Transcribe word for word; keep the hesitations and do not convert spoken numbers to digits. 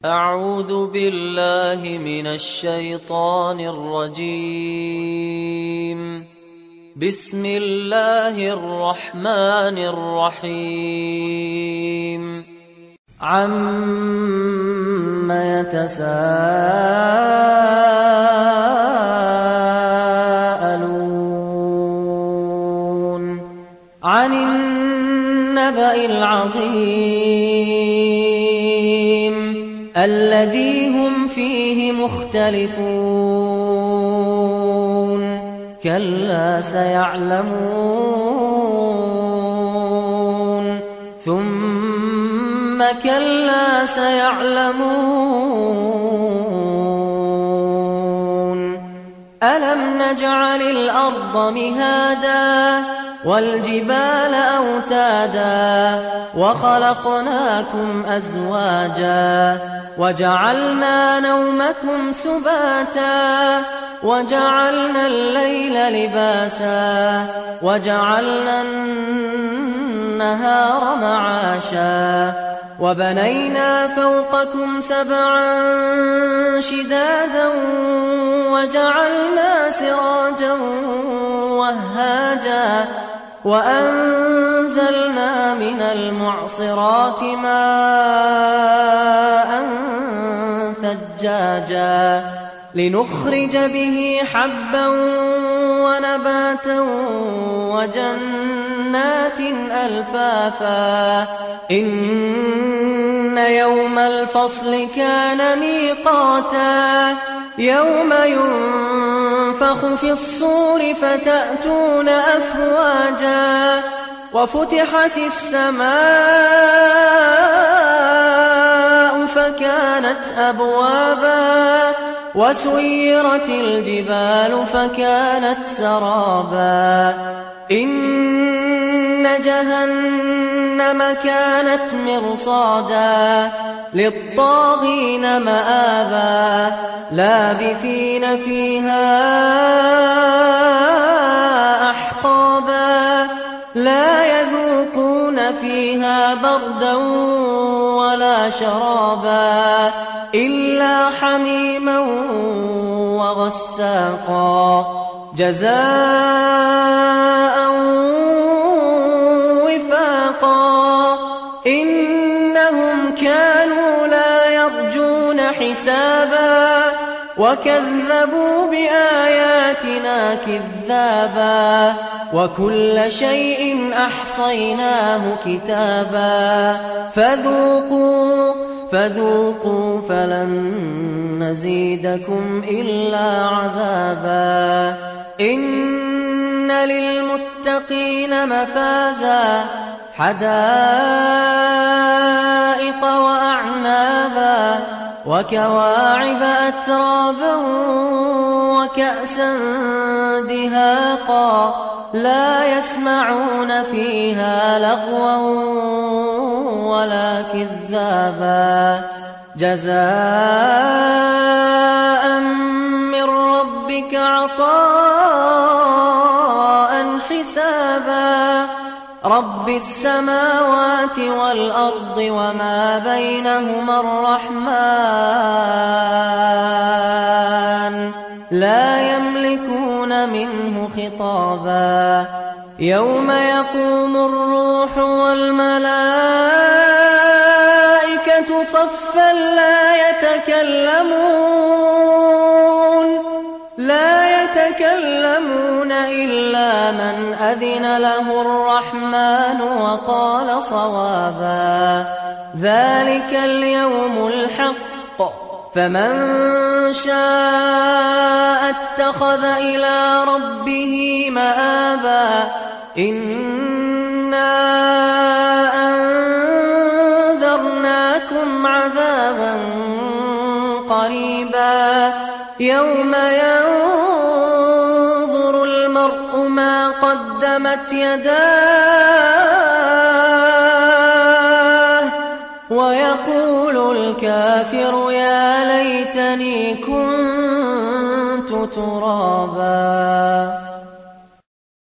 أعوذ بالله من الشيطان الرجيم. بسم الله الرحمن الرحيم. عَمَّ يتساءلون عن النبأ العظيم الذي هم فيه مختلفون كلا سيعلمون ثم كلا سيعلمون ألم نجعل الأرض مهادا والجبال أوتادا وخلقناكم أزواجا وجعلنا نومكم سباتا وجعلنا الليل لباسا وجعلنا النهار معاشا وبنينا فوقكم سبعا شدادا وجعلنا سراجا وهاجا وأنزلنا من المعصرات ماء ثجاجا لنخرج به حبا ونباتا وجنات ألفافا إن يوم الفصل كان ميقاتا يوم ينفخ في الصور فتأتون أفواجا وفتحت السماء فكانت أبوابا وسيرت الجبال فكانت سرابا إن جهنم كانت مرصادا للطاغين مآبا لابثين فيها أحقابا لا يذوقون فيها بردا ولا شرابا إلا حميما وغساقا جزاء وفاقا إنهم كانوا لا يرجون حسابا وكذبوا بآياتنا كذابا وكل شيء أحصيناه كتابا فذوقوا فذوقوا فلن نزيدكم إلا عذابا إن للمتقين مفازا حدائق وأعنابا وكواعب أترابا وكأسا دهاقا لا يسمعون فيها لغوا ولا كذابا جزاء من ربك عطاء حسابا رب السماوات والأرض وما بينهما الرحمن لا يملكون منه خطابا يوم يقوم الروح والملائكة صفا لا يتكلمون لا يتكلمون إلا من أذن له الرحمن وقال صوابا ذلك اليوم الحق فمن شاء اتخذ إلى ربه مآبا إنا أنذرناكم عذابا قريبا يوم ينظر المرء ما قدمت يداه ويقول الكافر يا ليتني كنت ترابا.